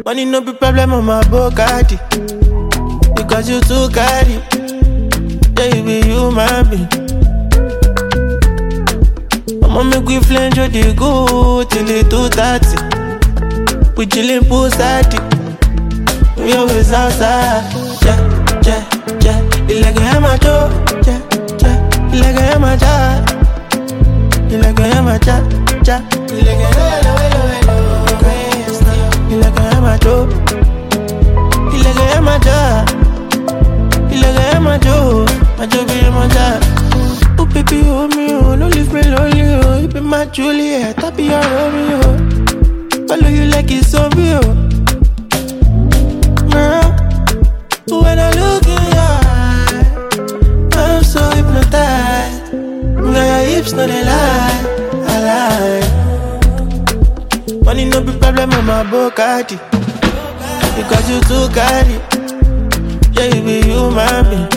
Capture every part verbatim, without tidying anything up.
Money no be problem on my body. Because you too carry. Yeah, you be human being. I'ma make we flange your day go till the two thirty. We chillin' poolside. We always outside. Yeah, yeah, yeah. You like a hammer, Joe. Yeah, yeah. You like a hammer, ja. You like a hammer, ja, ja. You like a hello, hello, hello. You like a hammer, Joe. You like a hammer, ja. You like a hammer, Joe. My Joe be a man, oh baby, hold me, oh, don't leave me lonely, oh. You be my Juliet, I be your Romeo. Follow you like it's so real. Girl, when I look in your eyes, I'm so hypnotized. Now your hips no they lie, I lie. Money no be problem on my body. Because you too carry. Yeah, you be human being.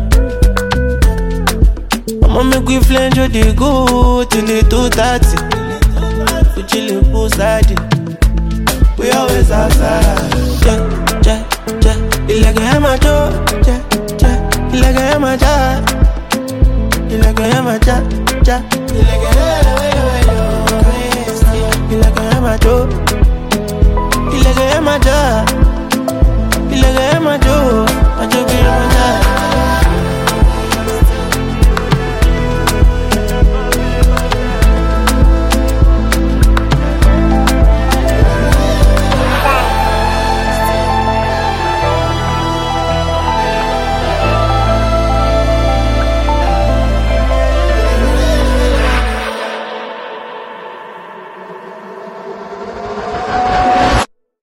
I'ma make we flange your day go till the two thirty. We chillin' poolside. We always outside. Yeah, yeah, yeah. You like a hammer, Joe. Yeah, yeah. You like a hammer, ja. You like a hammer, ja, ja. You like a hello, hello, hello. You like a hammer, Joe. You like a hammer, ja.